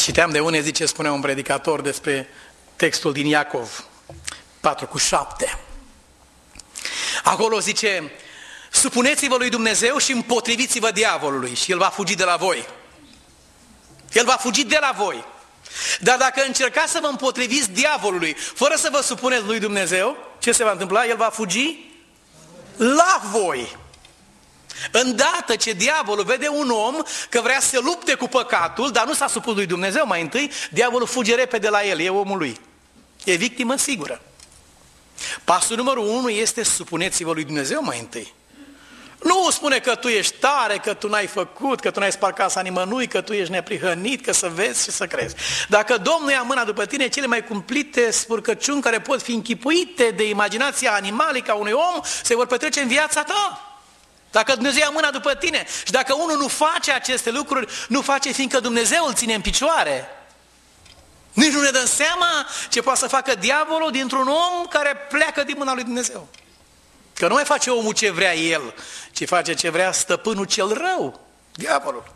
Citeam de unde zice, spunea un predicator despre textul din Iacov 4:7. Acolo zice, supuneți-vă lui Dumnezeu și împotriviți-vă diavolului și el va fugi de la voi. El va fugi de la voi. Dar dacă încercați să vă împotriviți diavolului fără să vă supuneți lui Dumnezeu, ce se va întâmpla? El va fugi la voi. Îndată ce diavolul vede un om că vrea să se lupte cu păcatul, dar nu s-a supus lui Dumnezeu mai întâi, diavolul fuge repede la el, e omul lui. E victimă sigură. Pasul numărul 1 este supuneți-vă lui Dumnezeu mai întâi. Nu spune că tu ești tare, că tu n-ai făcut, că tu n-ai spart casa nimănui, că tu ești neprihănit, că să vezi și să crezi. Dacă Domnul ia mâna după tine, cele mai cumplite spurcăciuni care pot fi închipuite de imaginația animalică a unui om se vor petrece în viața ta. Dacă Dumnezeu ia mâna după tine și dacă unul nu face aceste lucruri, nu face fiindcă Dumnezeu îl ține în picioare. Nici nu ne dăm seama ce poate să facă diavolul dintr-un om care pleacă din mâna lui Dumnezeu. Că nu mai face omul ce vrea el, ci face ce vrea stăpânul cel rău, diavolul.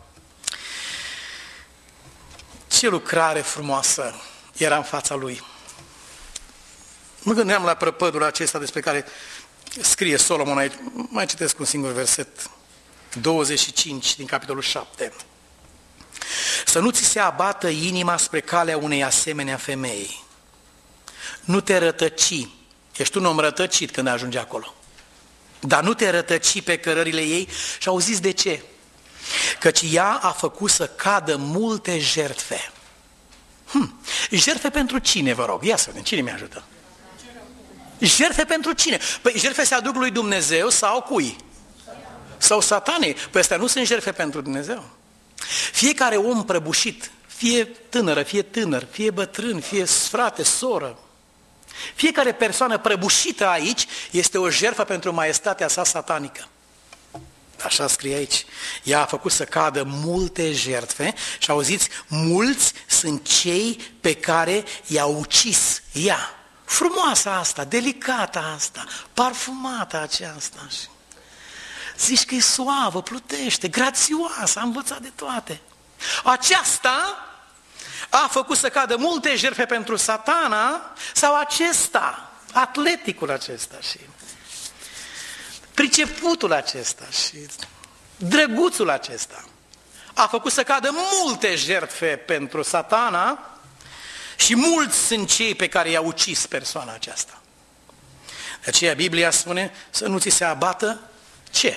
Ce lucrare frumoasă era în fața lui. Mă gândeam la prăpădul acesta despre care scrie Solomon aici. Mai citesc un singur verset. 25 din capitolul 7. Să nu ți se abată inima spre calea unei asemenea femei. Nu te rătăci. Ești un om rătăcit când ajungi acolo. Dar nu te rătăci pe cărările ei. Și auziți de ce? Căci ea a făcut să cadă multe jertfe. Jertfe pentru cine, vă rog? Ia să vedem, cine mi-ajută? Jertfe pentru cine? Păi jertfe se aduc lui Dumnezeu sau cui? Sau satanei? Păi astea nu sunt jertfe pentru Dumnezeu. Fiecare om prăbușit, fie tânără, fie tânăr, fie bătrân, fie frate, soră, fiecare persoană prăbușită aici este o jertfă pentru maestatea sa satanică. Așa scrie aici. Ea a făcut să cadă multe jertfe și auziți, mulți sunt cei pe care i-a ucis ea. Frumoasă asta, delicată asta, parfumată aceasta. Zici că e suavă, plutește, grațioasă, a învățat de toate. Aceasta a făcut să cadă multe jertfe pentru satana sau acesta, atleticul acesta și priceputul acesta și drăguțul acesta a făcut să cadă multe jertfe pentru satana și mulți sunt cei pe care i-a ucis persoana aceasta. De aceea Biblia spune să nu ți se abată ce?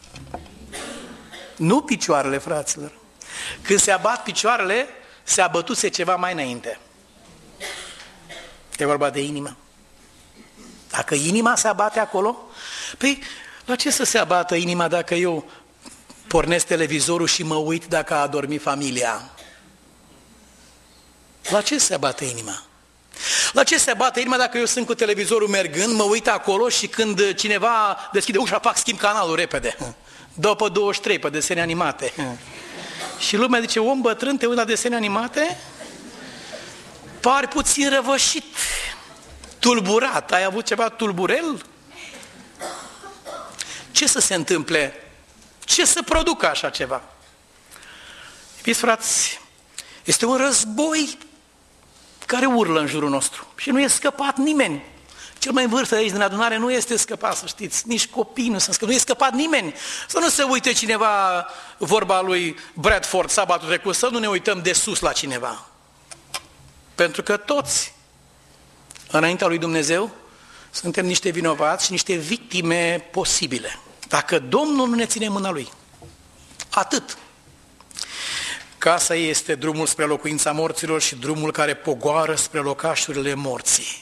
Nu picioarele, fraților. Când se abat picioarele, se abătuse ceva mai înainte. E vorba de inimă. Dacă inima se abate acolo, păi la ce să se abată inima dacă eu pornesc televizorul și mă uit dacă a adormit familia? La ce se abate inima? La ce se abate inima dacă eu sunt cu televizorul mergând, mă uit acolo și când cineva deschide ușa, fac schimb canalul repede. După 23 pe desene animate. Și lumea zice, om bătrân, te uiți la desene animate? Pari puțin răvășit, tulburat. Ai avut ceva tulburel? Ce să se întâmple? Ce să producă așa ceva? Iubiți frați, este un război care urlă în jurul nostru și nu e scăpat nimeni. Cel mai în vârstă aici din adunare nu este scăpat, să știți, nici copii nu sunt scăpat, nu e scăpat nimeni. Să nu se uite cineva, vorba lui Bradford sabatul trecut, să nu ne uităm de sus la cineva. Pentru că toți, înaintea lui Dumnezeu, suntem niște vinovați și niște victime posibile. Dacă Domnul nu ne ține mâna Lui. Atât. Casa ei este drumul spre locuința morților și drumul care pogoară spre locașurile morții.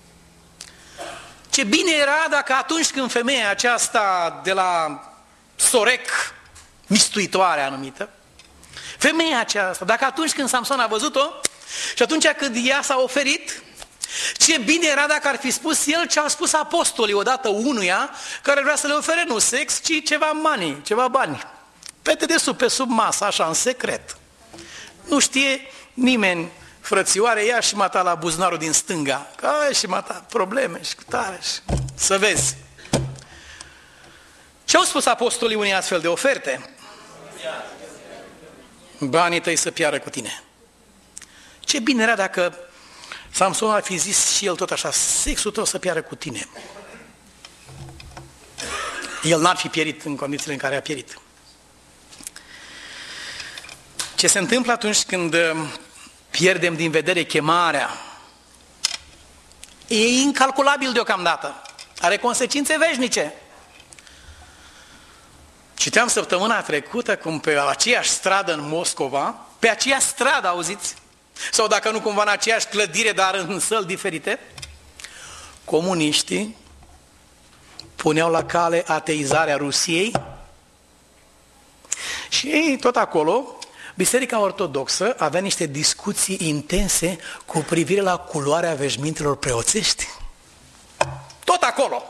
Ce bine era dacă atunci când femeia aceasta de la Sorec, mistuitoare anumită, femeia aceasta, dacă atunci când Samson a văzut-o și atunci când ea s-a oferit, ce bine era dacă ar fi spus el ce au spus apostolii odată unuia care vrea să le ofere nu sex, ci ceva money, ceva bani. Pe dedesubt, pe sub masă, așa, în secret. Nu știe nimeni, frățioare, ia și mata la buzunarul din stânga. Că ai și mata probleme și cu tare. Să vezi. Ce au spus apostolii unei astfel de oferte? Banii tăi să piară cu tine. Ce bine era dacă Samson ar fi zis și el tot așa, sexul tău să piară cu tine. El n-ar fi pierit în condițiile în care a pierit. Ce se întâmplă atunci când pierdem din vedere chemarea, e incalculabil deocamdată. Are consecințe veșnice. Citeam săptămâna trecută cum pe aceeași stradă în Moscova, pe aceeași stradă, auziți? Sau dacă nu cumva în aceeași clădire, dar în săli diferite, comuniștii puneau la cale ateizarea Rusiei și tot acolo Biserica Ortodoxă avea niște discuții intense cu privire la culoarea veșmintelor preoțești. Tot acolo.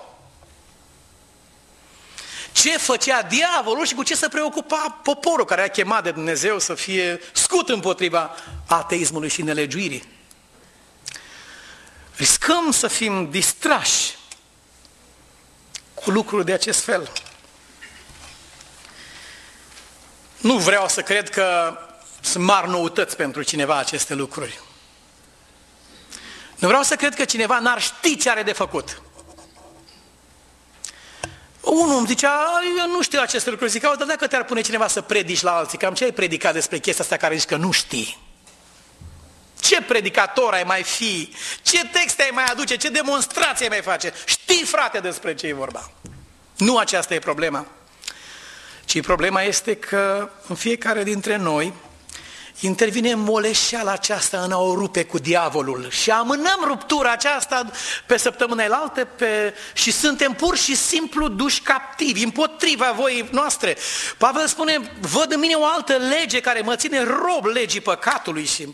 Ce făcea diavolul și cu ce se preocupa poporul care a chemat de Dumnezeu să fie scut împotriva ateismului și nelegiuirii. Riscăm să fim distrași cu lucruri de acest fel. Nu vreau să cred că sunt mari noutăți pentru cineva aceste lucruri. Nu vreau să cred că cineva n-ar ști ce are de făcut. Unul îmi zicea, eu nu știu aceste lucruri. Zic, dar dacă te-ar pune cineva să predici la alții, cam ce ai predicat despre chestia asta care zici că nu știi? Ce predicator ai mai fi? Ce texte ai mai aduce? Ce demonstrație ai mai face? Știi, frate, despre ce e vorba. Nu aceasta e problema. Ci problema este că în fiecare dintre noi intervine moleșeala aceasta în a o rupe cu diavolul și amânăm ruptura aceasta pe săptămâna elaltă și suntem pur și simplu duși captivi, împotriva voii noastre. Pavel spune, văd în mine o altă lege care mă ține rob legii păcatului și...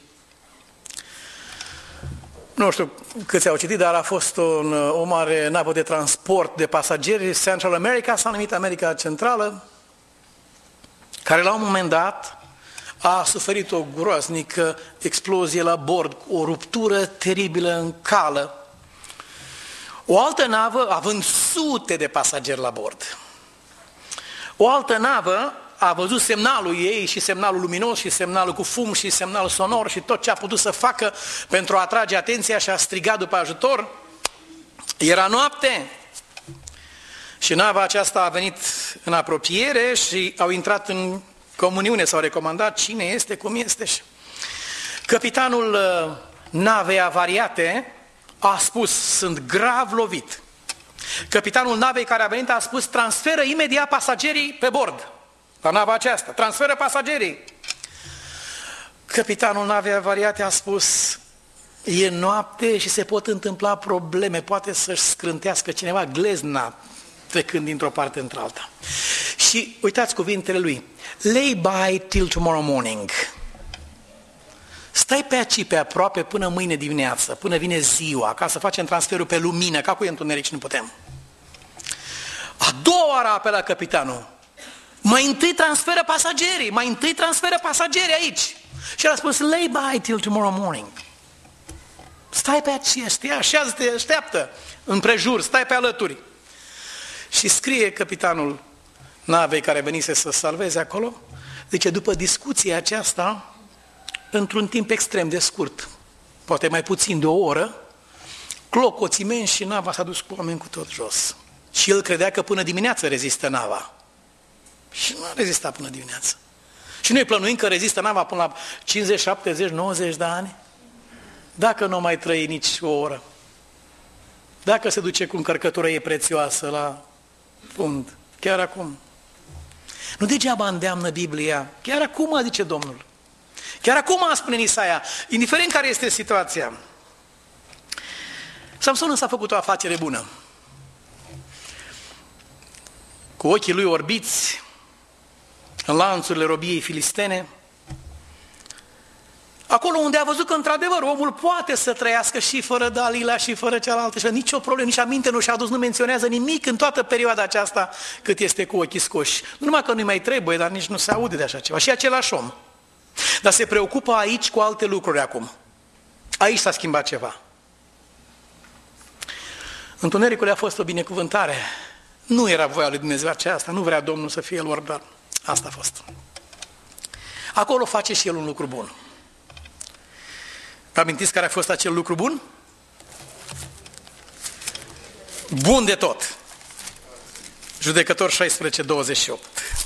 Nu știu câți au citit, dar a fost o mare navă de transport de pasageri, Central America, s-a numit America Centrală, care la un moment dat a suferit o groaznică explozie la bord, o ruptură teribilă în cală. O altă navă, având sute de pasageri la bord, o altă navă a văzut semnalul ei și semnalul luminos și semnalul cu fum și semnalul sonor și tot ce a putut să facă pentru a atrage atenția și a striga după ajutor. Era noapte și nava aceasta a venit în apropiere și au intrat în comuniune, s-au recomandat cine este, cum este. Capitanul navei avariate a spus, sunt grav lovit. Capitanul navei care a venit a spus, transferă imediat pasagerii pe bord, la nava aceasta, transferă pasagerii. Capitanul navei avariate a spus, e noapte și se pot întâmpla probleme, poate să-și scrântească cineva glezna trecând dintr-o parte într-alta. Și uitați cuvintele lui, lay by till tomorrow morning. Stai pe aici, pe aproape, până mâine dimineață, până vine ziua, ca să facem transferul pe lumină, ca cu întuneric și nu putem. A doua oară a apelat capitanul. Mai întâi transferă pasagerii, aici. Și el a spus, lay by till tomorrow morning. Stai pe aici, așează-te, așteaptă împrejur, stai pe alături. Și scrie capitanul navei care venise să salveze acolo, zice, după discuția aceasta, într-un timp extrem de scurt, poate mai puțin de o oră, clocoți imensi și nava s-a dus cu oameni cu tot jos. Și el credea că până dimineață rezistă nava. Și nu a rezistat până dimineață. Și noi plănuim că rezistă nava până la 50, 70, 90 de ani, dacă nu mai trăi nici o oră. Dacă se duce cu încărcătură ei prețioasă la fund, chiar acum. Nu degeaba îndeamnă Biblia, chiar acum, zice Domnul. Chiar acum, spune Isaia, indiferent care este situația. Samson însă a făcut o afacere bună. Cu ochii lui orbiți, în lanțurile robiei filistene, acolo unde a văzut că, într-adevăr, omul poate să trăiască și fără Dalila și fără cealaltă, și nicio problemă, nici aminte nu și-a adus, nu menționează nimic în toată perioada aceasta cât este cu ochii scoși. Nu numai că nu-i mai trebuie, dar nici nu se aude de așa ceva. Și același om. Dar se preocupă aici cu alte lucruri acum. Aici s-a schimbat ceva. Întunericul a fost o binecuvântare. Nu era voia lui Dumnezeu aceasta, nu vrea Domnul să fie lor, dar asta a fost. Acolo face și el un lucru bun. Vă amintiți care a fost acel lucru bun? Bun de tot. Judecători 16:28.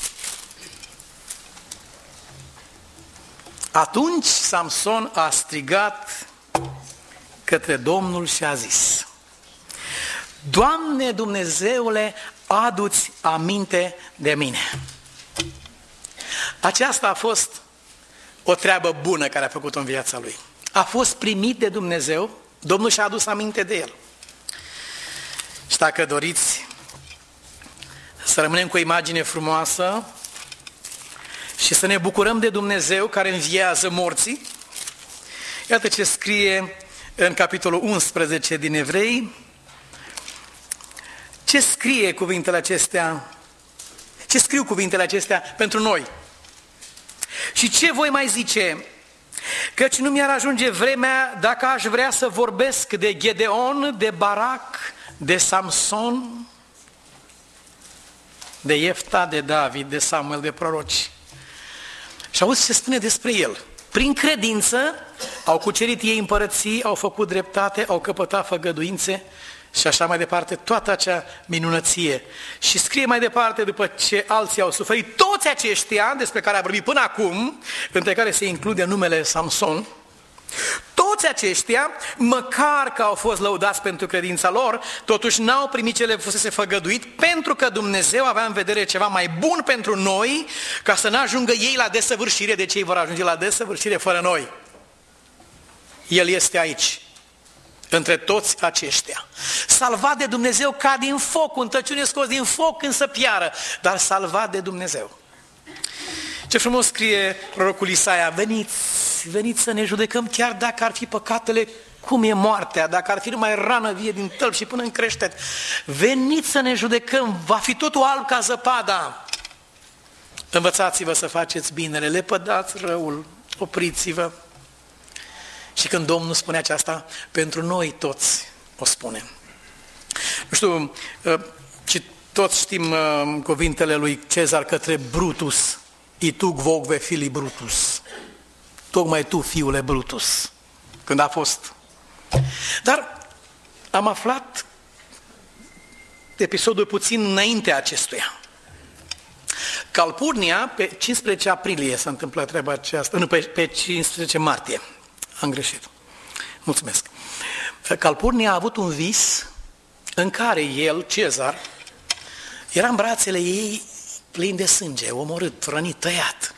Atunci Samson a strigat către Domnul și a zis: Doamne Dumnezeule, adu-ți aminte de mine. Aceasta a fost o treabă bună care a făcut-o în viața lui. A fost primit de Dumnezeu, Domnul și-a adus aminte de el. Și dacă doriți să rămânem cu o imagine frumoasă și să ne bucurăm de Dumnezeu care înviază morții, iată ce scrie în capitolul 11 din Evrei. Ce scrie cuvintele acestea? Ce scriu cuvintele acestea pentru noi? Și ce voi mai zice? Căci nu mi-ar ajunge vremea dacă aș vrea să vorbesc de Gedeon, de Barac, de Samson, de Iefta, de David, de Samuel, de proroci. Și auzi ce spune despre el. Prin credință au cucerit ei împărății, au făcut dreptate, au căpătat făgăduințe și așa mai departe, toată acea minunăție. Și scrie mai departe, după ce alții au suferit, toți aceștia despre care a vorbit până acum, între care se include numele Samson, toți aceștia, măcar că au fost lăudați pentru credința lor, totuși n-au primit ce le fusese făgăduit, pentru că Dumnezeu avea în vedere ceva mai bun pentru noi, ca să n-ajungă ei la desăvârșire, de ce ei vor ajunge la desăvârșire fără noi. El este aici, între toți aceștia. Salvat de Dumnezeu ca din foc, un tăciune scos din foc când să piară, dar salvat de Dumnezeu. Ce frumos scrie prorocul Isaia: veniți să ne judecăm chiar dacă ar fi păcatele cum e moartea, dacă ar fi numai rană vie din tălp și până în creștet. Veniți să ne judecăm, va fi totul alb ca zăpada. Învățați-vă să faceți binele, lepădați răul, opriți-vă. Și când Domnul spune aceasta, pentru noi toți o spune. Nu știu, toți știm cuvintele lui Cezar către Brutus: Ituc vocve fili Brutus. Tocmai tu, fiule Brutus, când a fost. Dar am aflat episodul puțin înainte acestuia. Calpurnia, pe 15 aprilie s-a întâmplat treaba aceasta, nu, pe 15 martie. Am greșit. Mulțumesc. Calpurnia a avut un vis în care el, Cezar, era în brațele ei plin de sânge, omorât, rănit, tăiat.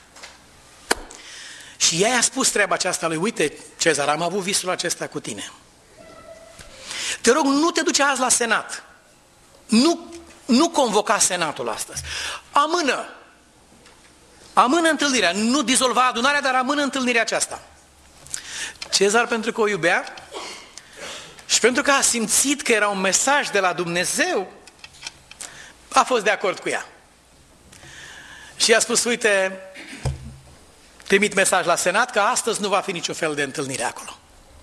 Și ea i-a spus treaba aceasta lui: uite, Cezar, am avut visul acesta cu tine. Te rog, nu te duce azi la senat. Nu convoca senatul astăzi. Amână întâlnirea. Nu dizolva adunarea, dar amână întâlnirea aceasta. Cezar, pentru că o iubea și pentru că a simțit că era un mesaj de la Dumnezeu, a fost de acord cu ea. Și i-a spus: uite, trimit mesaj la senat că astăzi nu va fi niciun fel de întâlnire acolo.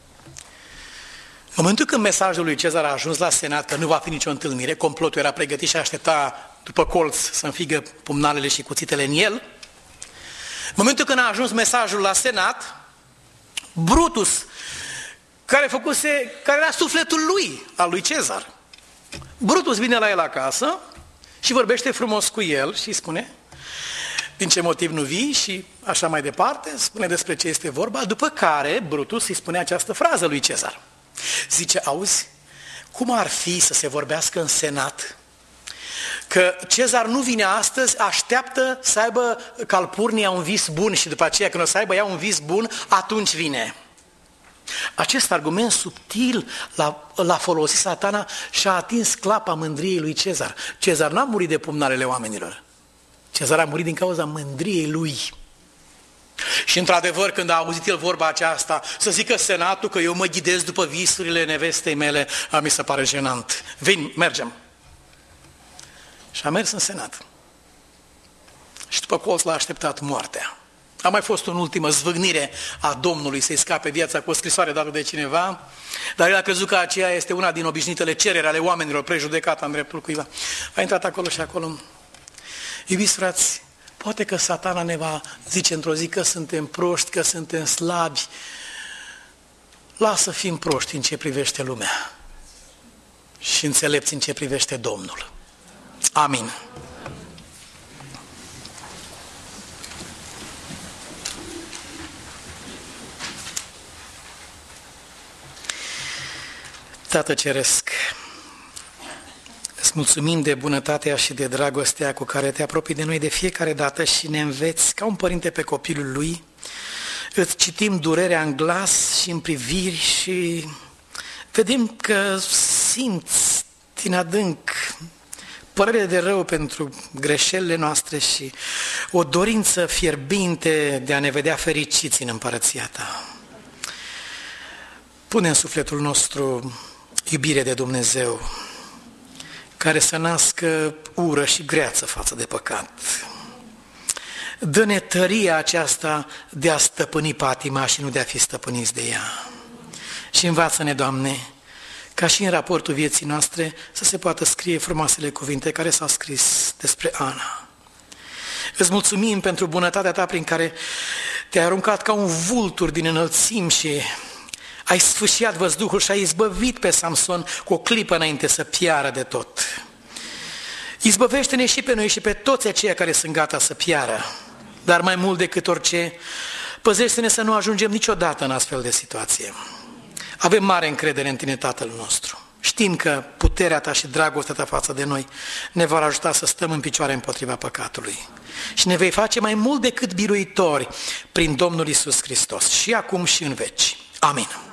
În momentul când mesajul lui Cezar a ajuns la senat că nu va fi nicio întâlnire, complotul era pregătit și aștepta după colț să înfigă pumnalele și cuțitele în el, în momentul când a ajuns mesajul la senat, Brutus, care era sufletul lui, al lui Cezar, Brutus vine la el acasă și vorbește frumos cu el și spune din ce motiv nu vii și așa mai departe, spune despre ce este vorba, după care Brutus îi spune această frază lui Cezar. Zice: auzi, cum ar fi să se vorbească în senat că Cezar nu vine astăzi, așteaptă să aibă Calpurnia un vis bun și după aceea când o să aibă ea un vis bun, atunci vine. Acest argument subtil l-a folosit Satana și a atins clapa mândriei lui Cezar. Cezar n-a murit de pumnalele oamenilor. Cezar a murit din cauza mândriei lui. Și într-adevăr, când a auzit el vorba aceasta, să zică senatul că eu mă ghidez după visurile nevestei mele, mi se pare jenant. Vin, mergem. Și a mers în senat. Și după colț l-a așteptat moartea. A mai fost o ultimă zvâgnire a Domnului să-i scape viața cu o scrisoare dată de cineva, dar el a crezut că aceea este una din obișnuitele cereri ale oamenilor, prejudecata în dreptul cuiva. A intrat acolo și acolo. Iubiți frați, poate că Satana ne va zice într-o zi că suntem proști, că suntem slabi, lasă fiind proști în ce privește lumea și înțelepți în ce privește Domnul. Amin. Tată Ceresc, îți mulțumim de bunătatea și de dragostea cu care te apropii de noi de fiecare dată și ne înveți ca un părinte pe copilul lui. Îți citim durerea în glas și în priviri și vedem că simți din adânc părere de rău pentru greșelile noastre și o dorință fierbinte de a ne vedea fericiți în împărăția ta. Pune în sufletul nostru iubire de Dumnezeu, care să nască ură și greață față de păcat. Dă-ne tăria aceasta de a stăpâni patima și nu de a fi stăpâniți de ea. Și învață-ne, Doamne, ca și în raportul vieții noastre să se poată scrie frumoasele cuvinte care s-au scris despre Ana. Îți mulțumim pentru bunătatea ta prin care te-ai aruncat ca un vultur din înălțim și ai sfâșiat văzduhul și ai izbăvit pe Samson cu o clipă înainte să piară de tot. Izbăvește-ne și pe noi și pe toți aceia care sunt gata să piară, dar mai mult decât orice, păzește-ne să nu ajungem niciodată în astfel de situație. Avem mare încredere în tine, Tatăl nostru. Știm că puterea ta și dragostea ta față de noi ne vor ajuta să stăm în picioare împotriva păcatului. Și ne vei face mai mult decât biruitori prin Domnul Iisus Hristos, și acum și în veci. Amin.